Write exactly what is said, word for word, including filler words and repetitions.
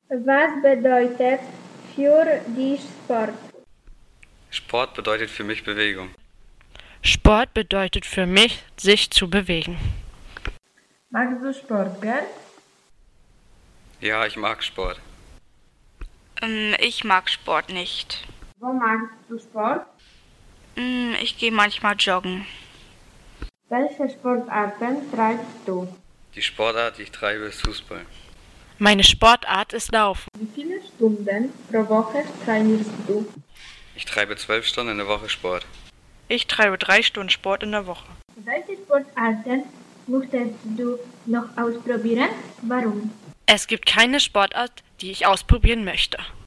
Was bedeutet für dich Sport? Sport bedeutet für mich Bewegung. Sport bedeutet für mich, sich zu bewegen. Magst du Sport gern? Ja, ich mag Sport. Ähm, ich mag Sport nicht. Wo magst du Sport? Ähm, ich gehe manchmal joggen. Welche Sportarten treibst du? Die Sportart, die ich treibe, ist Fußball. Meine Sportart ist Laufen. Wie viele Stunden pro Woche trainierst du? Ich treibe zwölf Stunden in der Woche Sport. Ich treibe drei Stunden Sport in der Woche. Welche Sportarten möchtest du noch ausprobieren? Warum? Es gibt keine Sportart, die ich ausprobieren möchte.